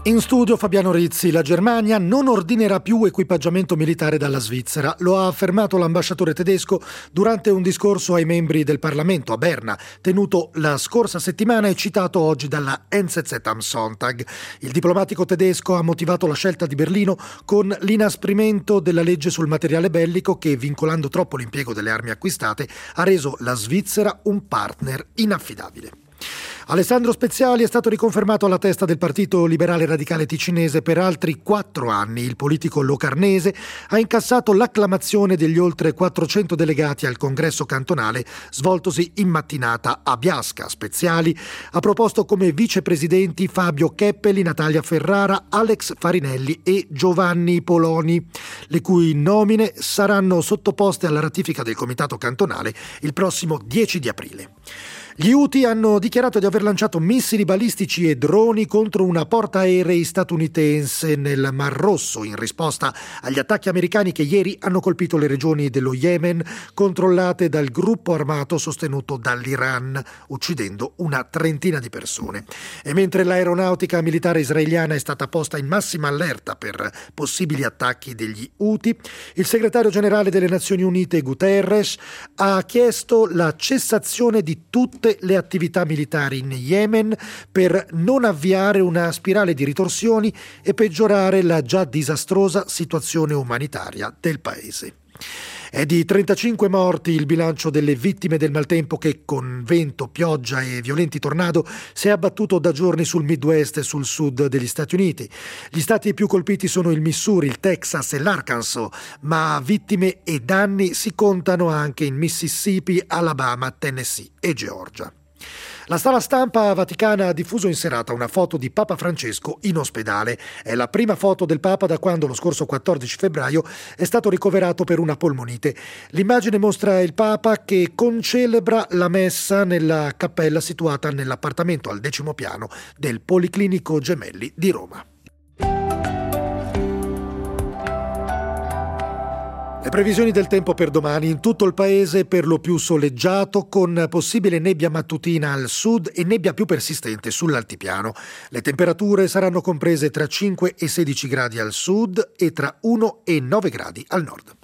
In studio Fabiano Rizzi. La Germania non ordinerà più equipaggiamento militare dalla Svizzera. Lo ha affermato l'ambasciatore tedesco durante un discorso ai membri del Parlamento a Berna, tenuto la scorsa settimana e citato oggi dalla NZZ am Sonntag. Il diplomatico tedesco ha motivato la scelta di Berlino con l'inasprimento della legge sul materiale bellico che, vincolando troppo l'impiego delle armi acquistate, ha reso la Svizzera un partner inaffidabile. Alessandro Speziali è stato riconfermato alla testa del Partito Liberale Radicale Ticinese per altri 4 anni. Il politico locarnese ha incassato l'acclamazione degli oltre 400 delegati al congresso cantonale svoltosi in mattinata a Biasca. Speziali ha proposto come vicepresidenti Fabio Keppeli, Natalia Ferrara, Alex Farinelli e Giovanni Poloni, le cui nomine saranno sottoposte alla ratifica del comitato cantonale il prossimo 10 di aprile. Gli Houthi hanno dichiarato di aver lanciato missili balistici e droni contro una portaerei statunitense nel Mar Rosso in risposta agli attacchi americani che ieri hanno colpito le regioni dello Yemen controllate dal gruppo armato sostenuto dall'Iran, uccidendo una trentina di persone. E mentre l'aeronautica militare israeliana è stata posta in massima allerta per possibili attacchi degli Houthi, il segretario generale delle Nazioni Unite Guterres ha chiesto la cessazione di tutte le attività militari in Yemen per non avviare una spirale di ritorsioni e peggiorare la già disastrosa situazione umanitaria del paese. È di 35 morti il bilancio delle vittime del maltempo che, con vento, pioggia e violenti tornado, si è abbattuto da giorni sul Midwest e sul sud degli Stati Uniti. Gli stati più colpiti sono il Missouri, il Texas e l'Arkansas, ma vittime e danni si contano anche in Mississippi, Alabama, Tennessee e Georgia. La sala stampa vaticana ha diffuso in serata una foto di Papa Francesco in ospedale. È la prima foto del Papa da quando lo scorso 14 febbraio è stato ricoverato per una polmonite. L'immagine mostra il Papa che concelebra la messa nella cappella situata nell'appartamento al 10° piano del Policlinico Gemelli di Roma. Le previsioni del tempo per domani: in tutto il paese per lo più soleggiato, con possibile nebbia mattutina al sud e nebbia più persistente sull'altipiano. Le temperature saranno comprese tra 5 e 16 gradi al sud e tra 1 e 9 gradi al nord.